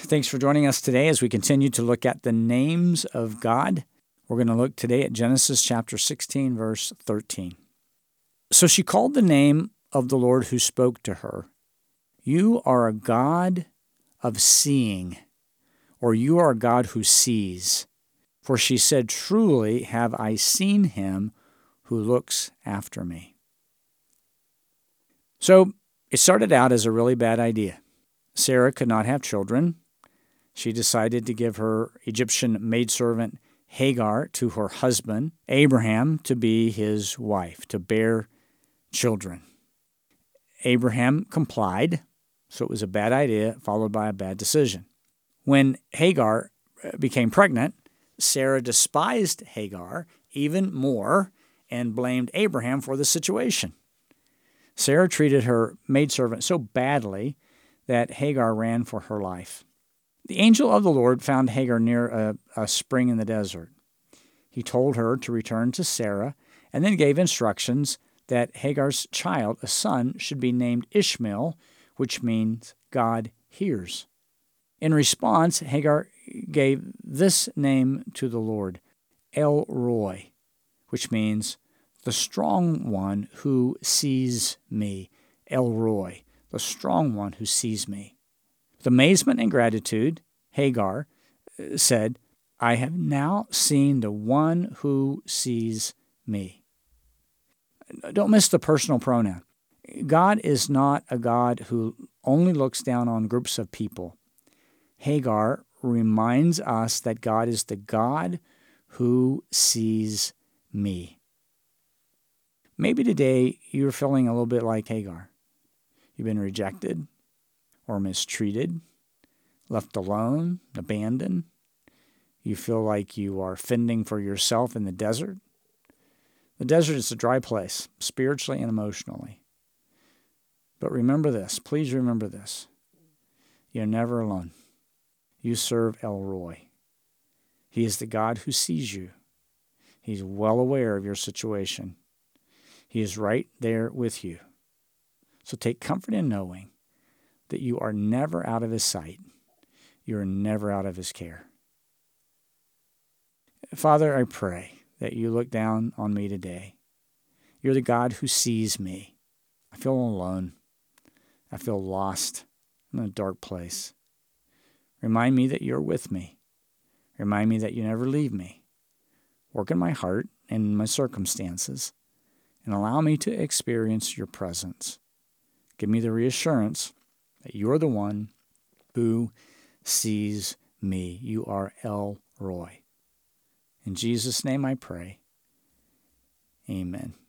Thanks for joining us today as we continue to look at the names of God. We're going to look today at Genesis chapter 16, verse 13. So she called the name of the Lord who spoke to her, "You are a God of seeing," or "You are a God who sees." For she said, "Truly have I seen him who looks after me." So it started out as a really bad idea. Sarah could not have children. She decided to give her Egyptian maidservant Hagar to her husband, Abraham, to be his wife, to bear children. Abraham complied, so it was a bad idea followed by a bad decision. When Hagar became pregnant, Sarah despised Hagar even more and blamed Abraham for the situation. Sarah treated her maidservant so badly that Hagar ran for her life. The angel of the Lord found Hagar near a spring in the desert. He told her to return to Sarah and then gave instructions that Hagar's child, a son, should be named Ishmael, which means God hears. In response, Hagar gave this name to the Lord, El Roi, which means the strong one who sees me. El Roi, the strong one who sees me. With amazement and gratitude, Hagar said, "I have now seen the one who sees me." Don't miss the personal pronoun. God is not a God who only looks down on groups of people. Hagar reminds us that God is the God who sees me. Maybe today you're feeling a little bit like Hagar. You've been rejected or mistreated, left alone, abandoned. You feel like you are fending for yourself in the desert. The desert is a dry place, spiritually and emotionally. But remember this, please remember this. You're never alone. You serve El Roi. He is the God who sees you. He's well aware of your situation. He is right there with you. So take comfort in knowing that you are never out of his sight. You are never out of his care. Father, I pray that you look down on me today. You're the God who sees me. I feel alone. I feel lost. I'm in a dark place. Remind me that you're with me. Remind me that you never leave me. Work in my heart and in my circumstances, and allow me to experience your presence. Give me the reassurance that you're the one who sees me. You are El Roi. In Jesus' name I pray. Amen.